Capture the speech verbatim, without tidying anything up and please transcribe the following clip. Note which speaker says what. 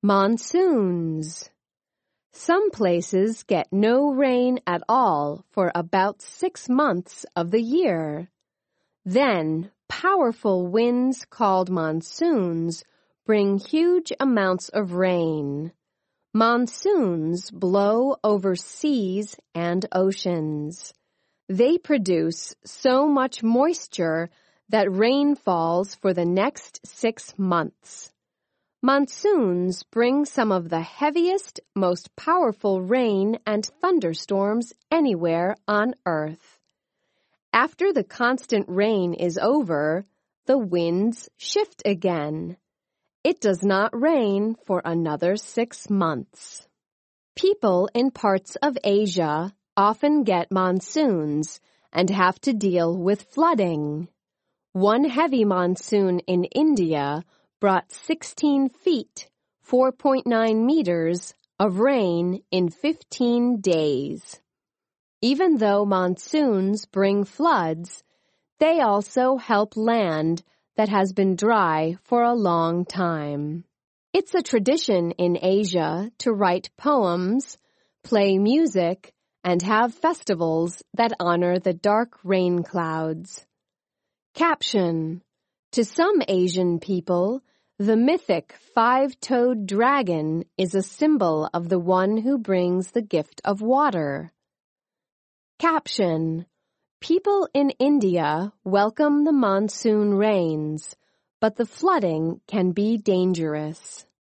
Speaker 1: Monsoons. Some places get no rain at all for about six months of the year. Then, powerful winds called monsoons bring huge amounts of rain. Monsoons blow over seas and oceans. They produce so much moisture that rain falls for the next six months. Monsoons bring some of the heaviest, most powerful rain and thunderstorms anywhere on Earth. After the constant rain is over, the winds shift again. It does not rain for another six months. People in parts of Asia often get monsoons and have to deal with flooding. One heavy monsoon in India brought sixteen feet, four point nine meters, of rain in fifteen days. Even though monsoons bring floods, they also help land that has been dry for a long time. It's a tradition in Asia to write poems, play music, and have festivals that honor the dark rain clouds. Caption: To some Asian people, the mythic five-toed dragon is a symbol of the one who brings the gift of water. Caption: People in India welcome the monsoon rains, but the flooding can be dangerous.